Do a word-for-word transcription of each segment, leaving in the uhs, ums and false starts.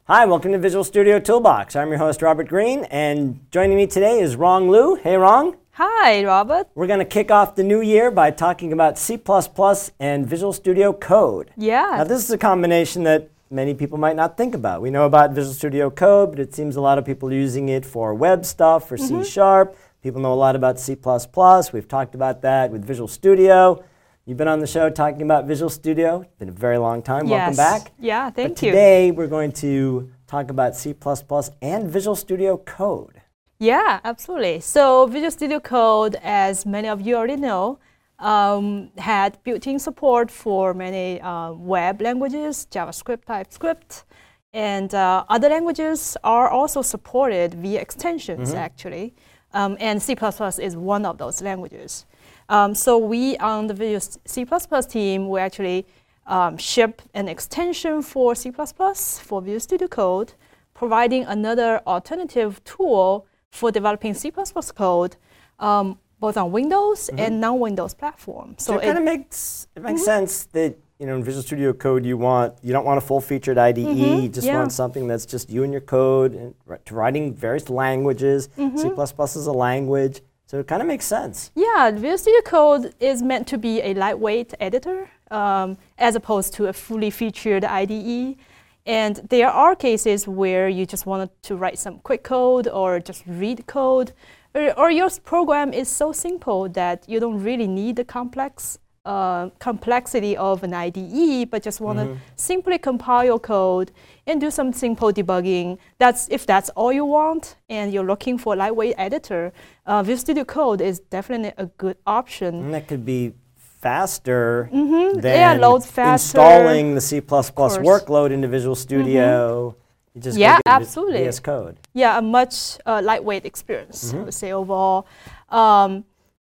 Hi, welcome to Visual Studio Toolbox. I'm your host, Robert Green, and joining me today is Rong Lu. Hey, Rong. Hi, Robert. We're going to kick off the new year by talking about C plus plus and Visual Studio Code. Yeah. Now, this is a combination that many people might not think about. We know about Visual Studio Code, but it seems a lot of people are using it for web stuff, for Mm-hmm. C Sharp. People know a lot about C plus plus. We've talked about that with Visual Studio. You've been on the show talking about Visual Studio. It's been a very long time. Yes. Welcome back. Yeah, thank but you. Today, we're going to talk about C plus plus and Visual Studio Code. Yeah, absolutely. So Visual Studio Code, as many of you already know, um, had built-in support for many uh, web languages, JavaScript, TypeScript, and uh, other languages are also supported via extensions, Mm-hmm. actually. Um, and C plus plus is one of those languages. Um, so we on the Visual C plus plus team, we actually um, ship an extension for C plus plus for Visual Studio Code, providing another alternative tool for developing C plus plus code, um, both on Windows Mm-hmm. and non-Windows platforms. So, it, kind of makes it makes Mhm. sense that you know in Visual Studio Code you want you don't want a full-featured I D E. Mhm, You just yeah. want something that's just you and your code and ri- to writing various languages. Mhm. C plus plus is a language, so it kind of makes sense. Yeah, Visual Studio Code is meant to be a lightweight editor um, as opposed to a fully featured I D E. And there are cases where you just wanted to write some quick code or just read code, or, or your program is so simple that you don't really need the complex uh, complexity of an I D E, but just want to Mhm. simply compile your code and do some simple debugging. That's if that's all you want, and you're looking for a lightweight editor, uh, Visual Studio Code is definitely a good option. And that could be faster Mhm, than yeah, loads faster. installing the C plus plus course. workload into Visual Studio. You just go Yeah, get V- absolutely. V S Code. Yeah, a much uh, lightweight experience, I Mhm. would say overall. Um,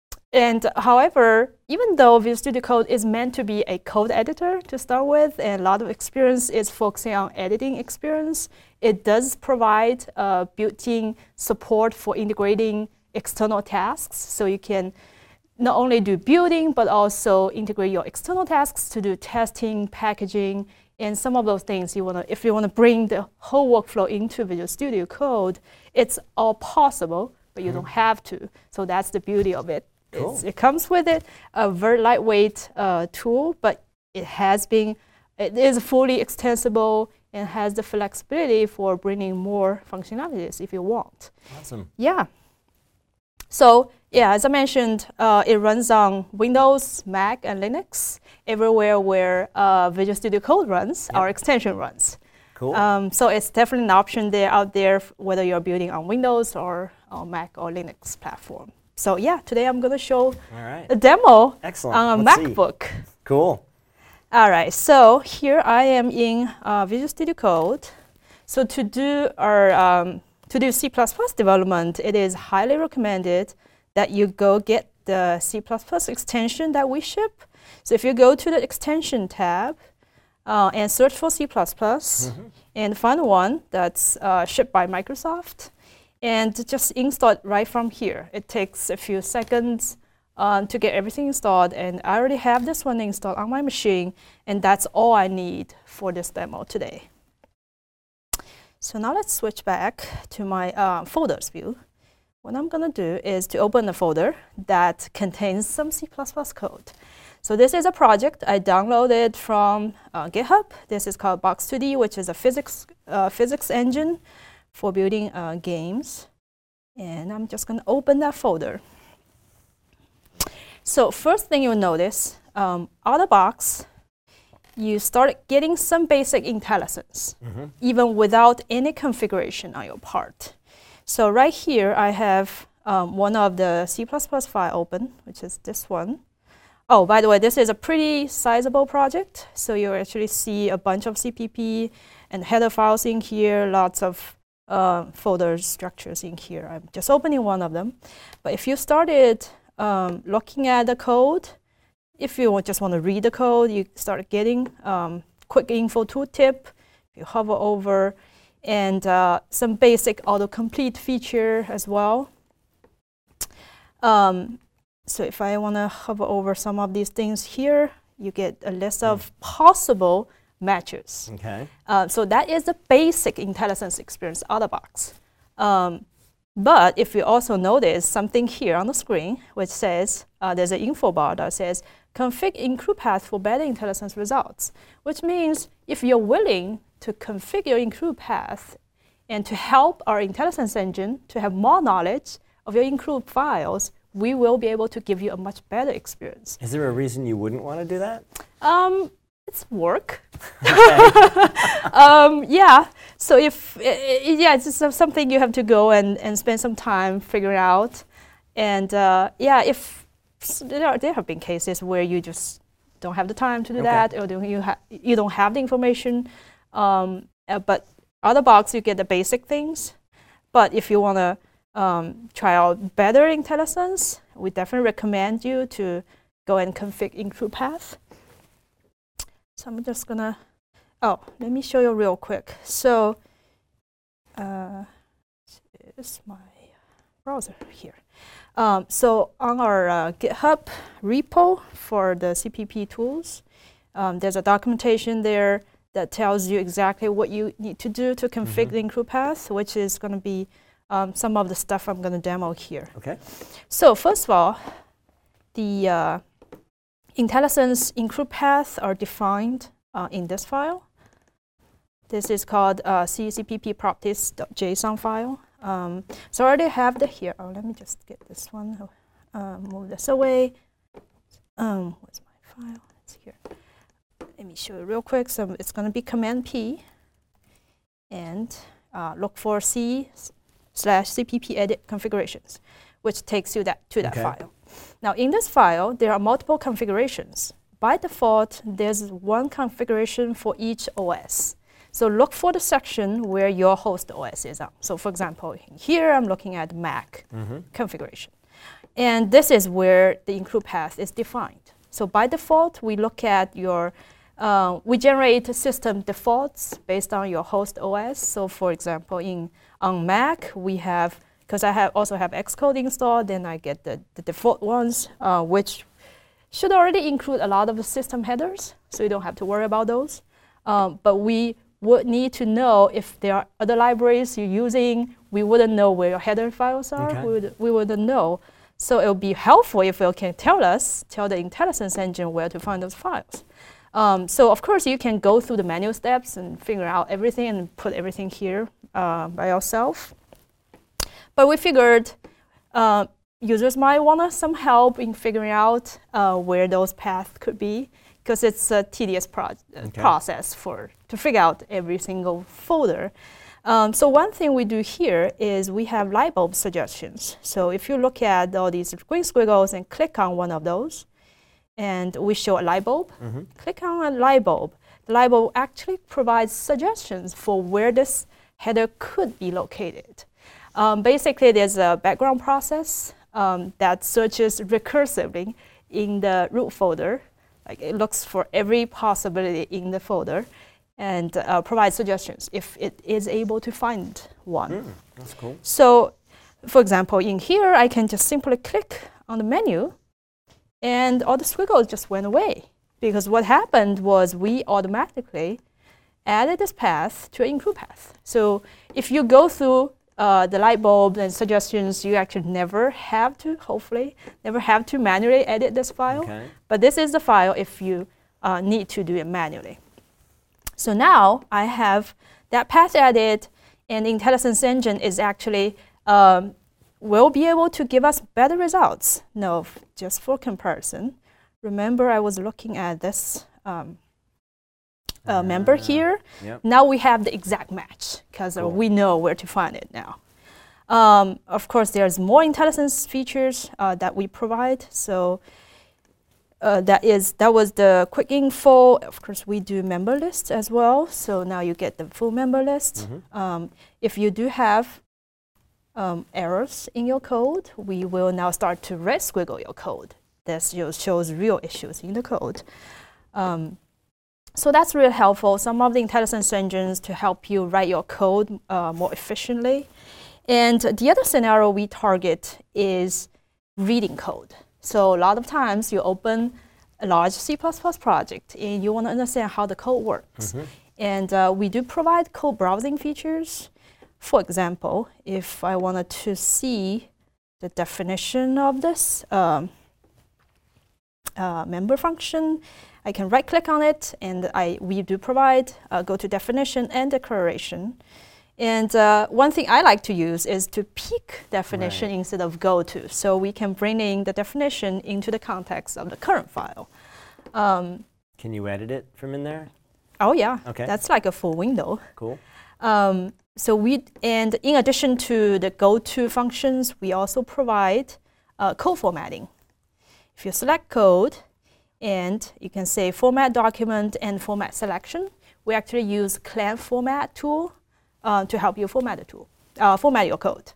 and however, even though Visual Studio Code is meant to be a code editor to start with, and a lot of experience is focusing on editing experience, it does provide uh, built-in support for integrating external tasks. So you can not only do building, but also integrate your external tasks to do testing, packaging, and some of those things you wanna, if you wanna bring the whole workflow into Visual Studio Code, it's all possible, but you Mhm. don't have to. So that's the beauty of it. Cool. It's, it comes with it, a very lightweight uh, tool, but it has been, it is fully extensible and has the flexibility for bringing more functionalities if you want. Awesome. Yeah. So yeah, as I mentioned, uh, it runs on Windows, Mac, and Linux, everywhere where uh, Visual Studio Code runs, Yep. our extension runs. Cool. Um, so it's definitely an option there out there, f- whether you're building on Windows or on Mac or Linux platform. So yeah, today I'm going to show All right. a demo Excellent. on a Let's see. MacBook. Cool. All right, so here I am in uh, Visual Studio Code. So to do our um, to do C plus plus development, it is highly recommended that you go get the C plus plus extension that we ship. So if you go to the extension tab uh, and search for C plus plus Mhm. and find one that's uh, shipped by Microsoft, and just install it right from here. It takes a few seconds um, to get everything installed, and I already have this one installed on my machine, and that's all I need for this demo today. So now let's switch back to my uh, folders view. What I'm going to do is to open a folder that contains some C plus plus code. So this is a project I downloaded from uh, GitHub. This is called Box two D, which is a physics, uh, physics engine for building uh, games. And I'm just going to open that folder. So first thing you'll notice, um, out of the box, you start getting some basic IntelliSense, Mhm. even without any configuration on your part. So right here, I have um, one of the C plus plus file open, which is this one. Oh, by the way, this is a pretty sizable project. So you actually see a bunch of C P P and header files in here, lots of uh, folder structures in here. I'm just opening one of them. But if you started um, looking at the code, if you want- just want to read the code, you start getting um, quick info tooltip. You hover over, and uh, some basic autocomplete feature as well. Um, so if I want to hover over some of these things here, you get a list of possible matches. Okay. Uh, so that is the basic IntelliSense experience out of the box. Um, but if you also notice something here on the screen, which says, uh, there's an info bar that says, config include path for better IntelliSense results, which means if you're willing to configure include path and to help our IntelliSense engine to have more knowledge of your include files, we will be able to give you a much better experience. Is there a reason you wouldn't want to do that? Um, it's work. um, yeah. So if uh, yeah, it's just something you have to go and, and spend some time figuring out. And uh, yeah, if so there, are, there have been cases where you just don't have the time to do Okay. that, or do you ha you don't have the information. Um, uh, but out of the box, you get the basic things. But if you want to um, try out better IntelliSense, we definitely recommend you to go and config include path. So I'm just gonna, oh, let me show you real quick. So, uh, this is my browser here. Um, so on our uh, GitHub repo for the C P P tools, um, there's a documentation there that tells you exactly what you need to do to config Mhm. the include path, which is going to be um, some of the stuff I'm going to demo here. Okay. So first of all, the uh, IntelliSense include paths are defined uh, in this file. This is called uh, C C P P properties.json file. Um, so I already have the here. Oh, let me just get this one. Uh, move this away. Um, where's my file? It's here. Let me show you real quick. So it's going to be Command P, and uh, look for C slash C P P edit configurations, which takes you that to that Okay. file. Now, in this file, there are multiple configurations. By default, there's one configuration for each O S. So look for the section where your host O S is on. So for example, here I'm looking at Mac Mm-hmm. configuration. And this is where the include path is defined. So by default, we look at your, uh, we generate system defaults based on your host O S. So for example, in on Mac, we have, because I have also have Xcode installed, then I get the, the default ones, uh, which should already include a lot of the system headers, so you don't have to worry about those. Um, but we would need to know if there are other libraries you're using. We wouldn't know where your header files are. Okay. We, would, we wouldn't know. So it would be helpful if you can tell us, tell the IntelliSense engine where to find those files. Um, so of course, you can go through the manual steps and figure out everything and put everything here uh, by yourself. But we figured uh, users might want some help in figuring out uh, where those paths could be, because it's a tedious pro uh, Okay. process for to figure out every single folder. Um, so one thing we do here is we have light bulb suggestions. So if you look at all these green squiggles and click on one of those, and we show a light bulb, Mm-hmm. click on a light bulb. The light bulb actually provides suggestions for where this header could be located. Um, basically, there's a background process um, that searches recursively in the root folder. Like it looks for every possibility in the folder and uh, provides suggestions if it is able to find one. Mm, that's cool. So, for example, in here, I can just simply click on the menu, and all the squiggles just went away. Because what happened was we automatically added this path to an include path. So if you go through uh, the light bulb and suggestions, you actually never have to, hopefully, never have to manually edit this file. Okay. But this is the file if you uh, need to do it manually. So now I have that path added, and the IntelliSense engine is actually um, will be able to give us better results. No, f- just for comparison. Remember, I was looking at this um, uh, member Ah, here. Yep. Now we have the exact match because uh, Cool. we know where to find it now. Um, of course, there's more IntelliSense features uh, that we provide. So uh, that is that was the quick info. Of course, we do member lists as well. So now you get the full member list. Mhm. Um, if you do have um, errors in your code, we will now start to red squiggle your code. This just shows real issues in the code. Um, so that's really helpful. Some of the IntelliSense engines to help you write your code uh, more efficiently. And the other scenario we target is reading code. So a lot of times you open a large C plus plus project and you want to understand how the code works. Mm-hmm. And uh, we do provide code browsing features. For example, if I wanted to see the definition of this um, uh, member function, I can right click on it and I, we do provide uh, go to definition and declaration. And uh, one thing I like to use is to peek definition right. instead of go to. So we can bring in the definition into the context of the current file. Um, Can you edit it from in there? oh yeah, Okay. that's like a full window. Cool. Um, so we, and in addition to the go to functions, we also provide uh, code formatting. If you select code, and you can say format document and format selection, we actually use Clan Format tool Uh, to help you format the tool, uh, format your code.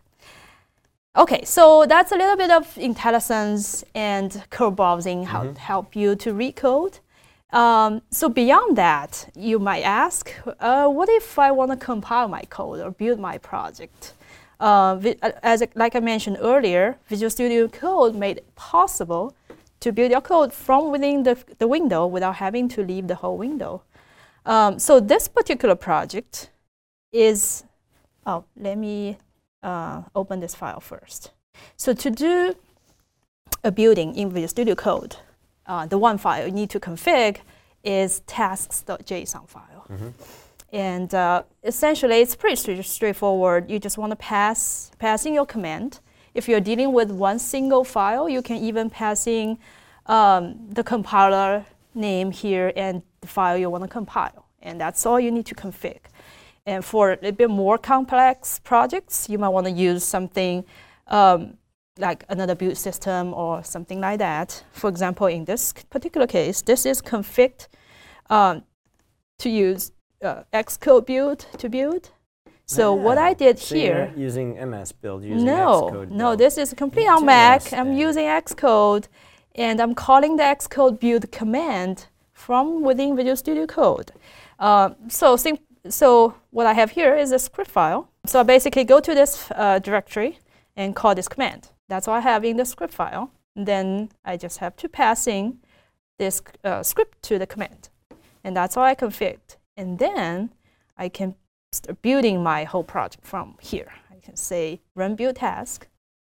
Okay, so that's a little bit of IntelliSense and code browsing, how Mm-hmm. to help you to read code. Um, so beyond that, you might ask, uh, what if I want to compile my code or build my project? Uh, vi- as a, like I mentioned earlier, Visual Studio Code made it possible to build your code from within the, the window without having to leave the whole window. Um, so this particular project is, oh, let me uh, open this file first. So to do a building in Visual Studio Code, uh, the one file you need to config is tasks.json file. Mm-hmm. And uh, essentially, it's pretty straight, straightforward. You just want to pass, pass in your command. If you're dealing with one single file, you can even pass in um, the compiler name here and the file you want to compile. And that's all you need to config. And for a bit more complex projects, you might want to use something um, like another build system or something like that. For example, in this particular case, this is configured um, to use uh, Xcode build to build. So Yeah. what I did So here, you're not using M S build, you're using no, Xcode no, build. this is complete on Mac. I'm Interesting. using Xcode, and I'm calling the Xcode build command from within Visual Studio Code. Uh, so, sim so what I have here is a script file. So I basically go to this uh, directory and call this command. That's all I have in the script file. And then I just have to pass in this uh, script to the command. And that's all I configured. And then I can start building my whole project from here. I can say run build task.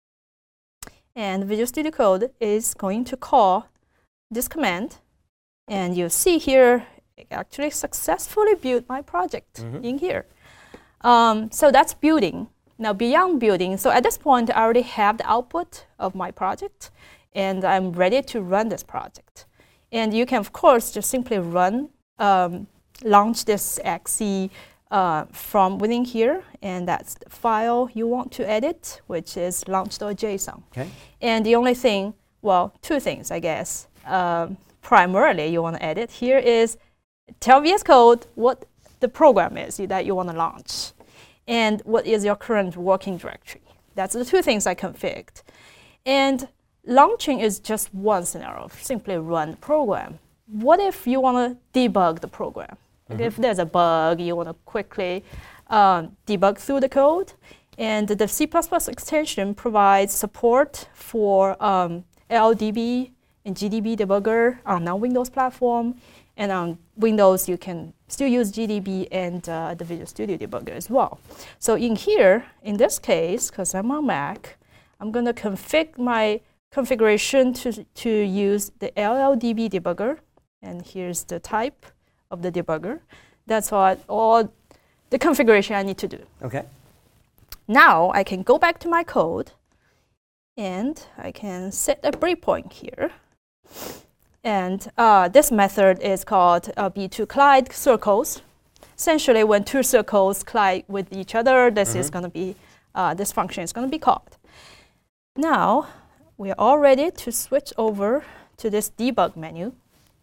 And Visual Studio Code is going to call this command. And you'll see here, it actually successfully built my project Mm-hmm. in here. Um, so that's building. Now beyond building, so at this point, I already have the output of my project, and I'm ready to run this project. And you can, of course, just simply run, um, launch this X E uh, from within here, and that's the file you want to edit, which is launch.json. Okay. And the only thing, well, two things, I guess. Um, primarily, you want to edit here is tell V S Code what the program is that you want to launch, and what is your current working directory. That's the two things I configured. And launching is just one scenario, simply run the program. What if you want to debug the program? Like if there's a bug, you want to quickly um, debug through the code. And the C plus plus extension provides support for um, L L D B and G D B debugger on non-Windows platform. And on Windows, you can still use G D B and uh, the Visual Studio debugger as well. So in here, in this case, because I'm on Mac, I'm going to config my configuration to, to use the L L D B debugger. And here's the type of the debugger. That's what all the configuration I need to do. Okay. Now I can go back to my code, and I can set a breakpoint here. And uh, this method is called uh, B two collide circles. Essentially, when two circles collide with each other, this Mm-hmm. is going to be uh, this function is going to be called. Now we are all ready to switch over to this debug menu.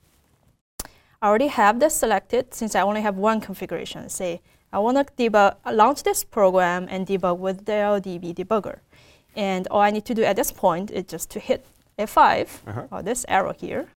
I already have this selected since I only have one configuration. Say I want to debug, launch this program and debug with the L L D B debugger. And all I need to do at this point is just to hit F five, Uh-huh. or this arrow here.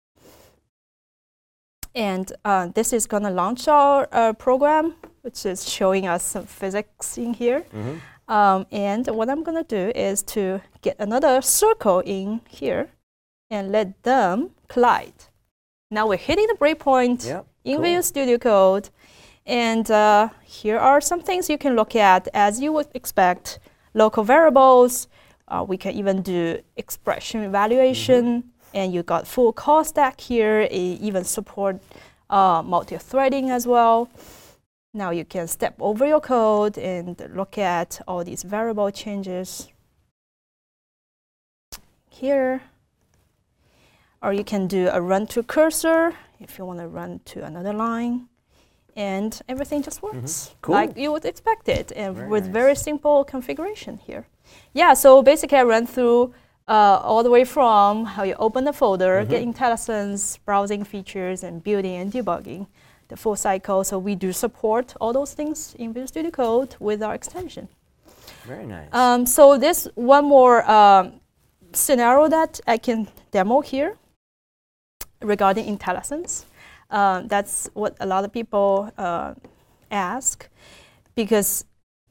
And uh, this is going to launch our uh, program, which is showing us some physics in here. Mm-hmm. Um, and what I'm going to do is to get another circle in here and let them collide. Now we're hitting the breakpoint Yep, in cool. Visual Studio Code. And uh, here are some things you can look at as you would expect. Local variables, uh, we can even do expression evaluation, mm-hmm. and you got full call stack here. It even support uh, multi-threading as well. Now you can step over your code and look at all these variable changes here. Or you can do a run to cursor if you want to run to another line. And everything just works mm-hmm. Cool. like you would expect it, and very with nice. very simple configuration here. Yeah, so basically I ran through uh, all the way from how you open the folder, mm-hmm. get IntelliSense, browsing features, and building and debugging, the full cycle. So we do support all those things in Visual Studio Code with our extension. Very nice. Um, so this one more um, scenario that I can demo here regarding IntelliSense. Uh, that's what a lot of people uh, ask, because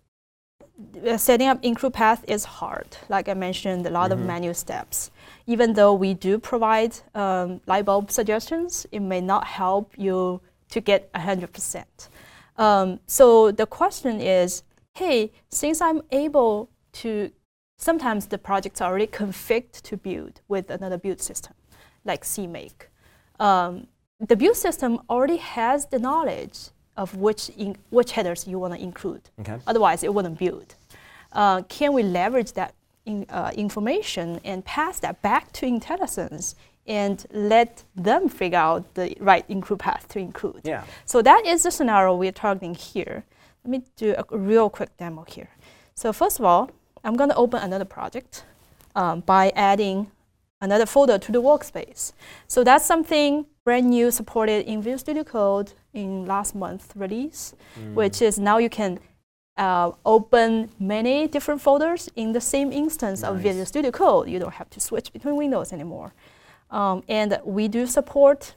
uh, setting up include path is hard. Like I mentioned, a lot mm-hmm. of manual steps. Even though we do provide um, light bulb suggestions, it may not help you to get one hundred percent. Um, so the question is, hey, since I'm able to, sometimes the projects are already configured to build with another build system, like CMake. Um, The build system already has the knowledge of which in, which headers you want to include. Okay. Otherwise, it wouldn't build. Uh, can we leverage that in, uh, information and pass that back to IntelliSense and let them figure out the right include path to include? Yeah. So that is the scenario we're targeting here. Let me do a real quick demo here. So first of all, I'm going to open another project um, by adding another folder to the workspace. So that's something brand new supported in Visual Studio Code in last month release, mm. which is now you can uh, open many different folders in the same instance nice. Of Visual Studio Code. You don't have to switch between windows anymore. Um, and we do support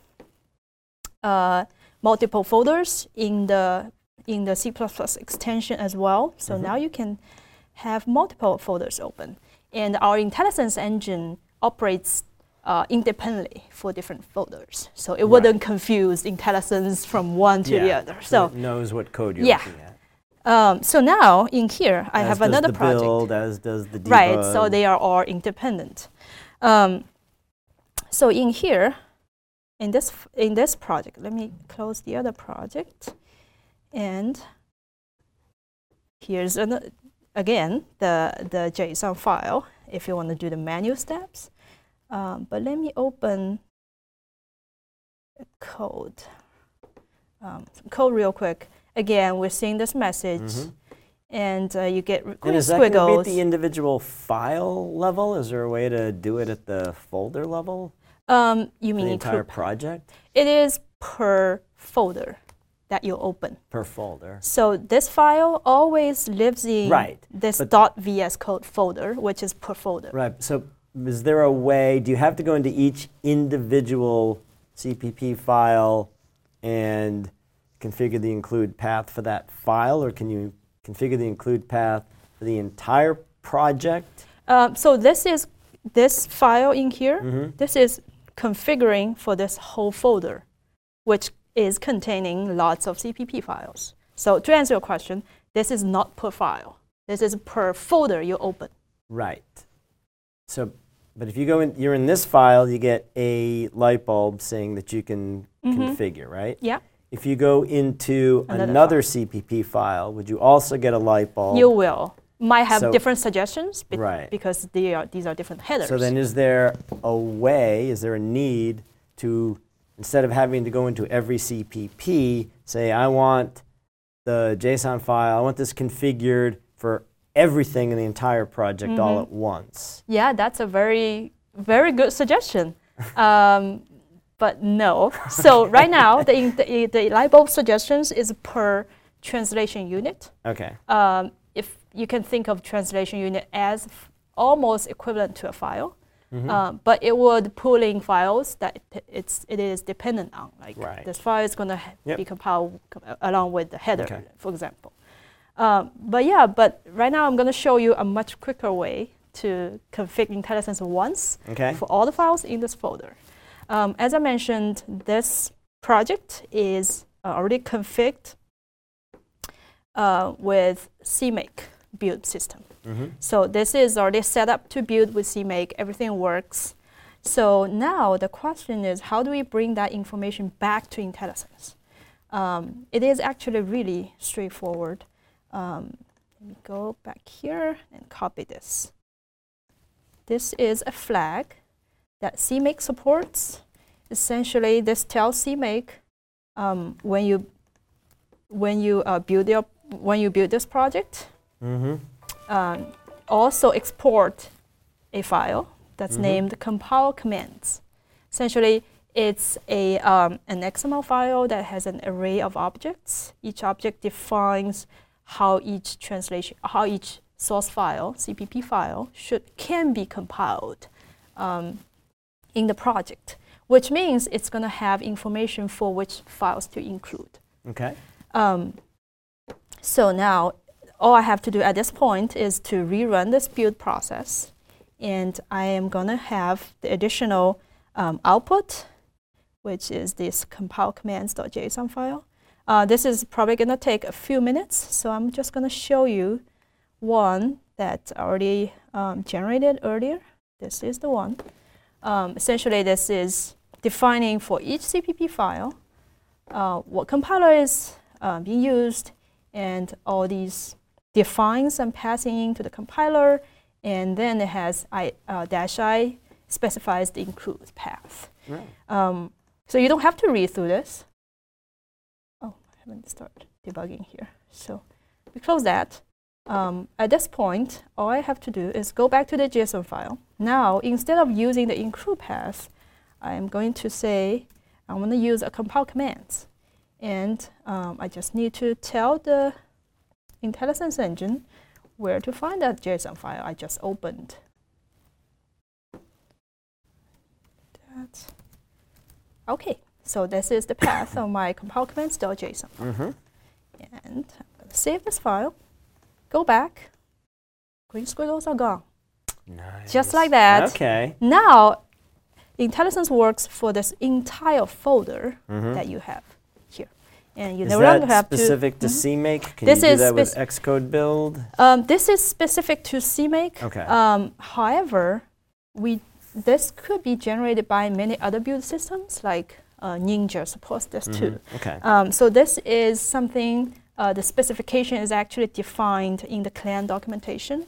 uh, multiple folders in the in the C plus plus extension as well. So mm-hmm. now you can have multiple folders open. And our IntelliSense engine operates uh, independently for different folders. So it right. wouldn't confuse IntelliSense from one to yeah. the other. So, so it knows what code you're yeah. looking at. Um, so now in here, I as have does another the project. Build, as does the debug. Right, so they are all independent. Um, so in here, in this, f in this project, let me close the other project. And here's an, again the, the JSON file if you want to do the manual steps. Um, but let me open the code. Um, some code real quick. Again, we're seeing this message, mm-hmm. and uh, you get green and is squiggles. that going to be at the individual file level? Is there a way to do it at the folder level? Um, you mean the entire project? It is per folder that you open. Per folder. So this file always lives in right. this but .vs code folder, which is per folder. Right. So is there a way? Do you have to go into each individual C P P file and configure the include path for that file, or can you configure the include path for the entire project? Um, so this is this file in here. Mm-hmm. This is configuring for this whole folder, which is containing lots of C P P files. So to answer your question, this is not per file. This is per folder you open. Right. So, but if you go in, you're in this file, you get a light bulb saying that you can mm-hmm. configure, right? Yeah. If you go into another, another C P P file, would you also get a light bulb? You will. Might have so, different suggestions be right. because they are, these are different headers. So then is there a way, is there a need to, instead of having to go into every C P P, say I want the JSON file, I want this configured for everything in the entire project mm-hmm. all at once? Yeah, that's a very, very good suggestion. um, But no. So right now, the, the, the light bulb suggestions is per translation unit. Okay. Um, if you can think of translation unit as f almost equivalent to a file, mm-hmm. um, but it would pull in files that it, it's it is dependent on. Like right. this file is going to yep. be compiled com along with the header, okay. for example. Um, but yeah, but right now I'm going to show you a much quicker way to configure IntelliSense once okay. for all the files in this folder. Um, as I mentioned, this project is uh, already configured uh, with CMake build system. Mm-hmm. So this is already set up to build with CMake. Everything works. So now the question is, how do we bring that information back to IntelliSense? Um, it is actually really straightforward. Um, let me go back here and copy this. This is a flag that CMake supports. Essentially, this tells CMake um, when you when you uh, build your when you build this project. Mm-hmm. Um, also export a file that's Mm-hmm. named compile commands. Essentially, it's a um, an X M L file that has an array of objects. Each object defines how each translation, how each source file, C P P file, should can be compiled um, in the project, which means it's going to have information for which files to include. Okay. Um, so now, all I have to do at this point is to rerun this build process, and I am going to have the additional um, output, which is this compile commands.json file. Uh, this is probably going to take a few minutes, so I'm just going to show you one that I already um, generated earlier. This is the one. Um, essentially, this is defining for each C P P file uh, what compiler is uh, being used, and all these defines and passing into the compiler, and then it has I, uh, dash I specifies the include path. Right. Um, so you don't have to read through this. Oh, I haven't started debugging here. So we close that. Um, at this point, all I have to do is go back to the JSON file. Now, instead of using the include path, I'm going to say I want to use a compile commands. And um, I just need to tell the IntelliSense engine where to find that JSON file I just opened. That. Okay, so this is the path of my compile commands.json. Mm-hmm. And I'm going to save this file, go back, green squiggles are gone. Nice. Just like that. Okay. Now, IntelliSense works for this entire folder Mm-hmm. that you have here. And you Is no longer that have specific to, to Mhm. CMake? Can This you do is that with spec- Xcode build? Um, this is specific to CMake. Okay. Um, however, we this could be generated by many other build systems, like uh, Ninja supports this too. Mhm. Okay. Um, so this is something, uh, the specification is actually defined in the CLAN documentation.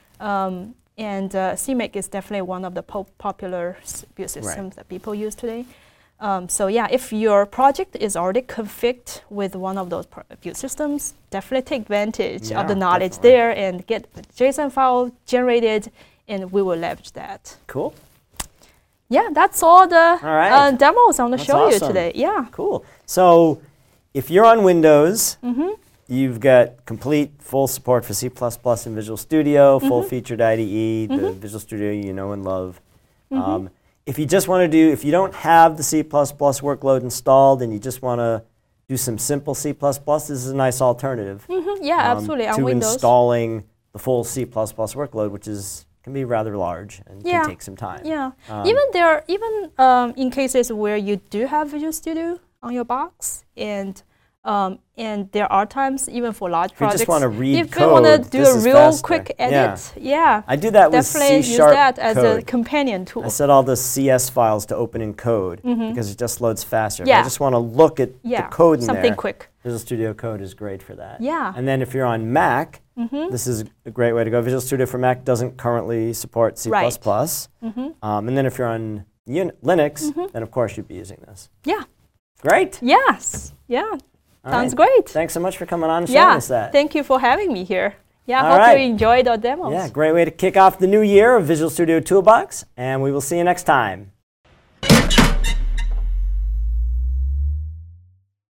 Um, and uh, CMake is definitely one of the po popular s- build systems Right. that people use today. Um, so yeah, if your project is already configured with one of those pro- build systems, definitely take advantage Yeah, of the knowledge definitely. there and get a JSON file generated, and we will leverage that. Cool. Yeah, that's all the All right. uh, demos I want to That's show you awesome. today. Yeah. Cool. So if you're on Windows, Mm-hmm. you've got complete full support for C plus plus in Visual Studio, full Mhm. featured I D E, the Mhm. Visual Studio you know and love. Mhm. Um, if you just want to do, if you don't have the C plus plus workload installed and you just want to do some simple C plus plus, this is a nice alternative. Mm-hmm. Yeah, um, absolutely. On to Windows. installing the full C plus plus workload, which is can be rather large and Yeah. can take some time. Yeah. Um, even there, even um, in cases where you do have Visual Studio on your box, and um, and there are times even for large If you projects, just want to read if you want to code, do this a is real faster. quick Yeah. edit, yeah, I do that with definitely C use sharp that as a code. companion tool. I set all the C S files to open in code Mhm. because it just loads faster. If Yeah. I just want to look at Yeah, the code in something there, quick. Visual Studio Code is great for that. Yeah. And then if you're on Mac, Mm-hmm. this is a great way to go. Visual Studio for Mac doesn't currently support C plus plus. Right. Mm-hmm. Um, and then if you're on Un- Linux, Mhm. then of course you'd be using this. Yeah. Great. Yes. Yeah. All Sounds right. great. Thanks so much for coming on and showing Yeah. us that. Thank you for having me here. Yeah. All Hope right. you enjoyed our demos. Yeah, great way to kick off the new year of Visual Studio Toolbox, and we will see you next time.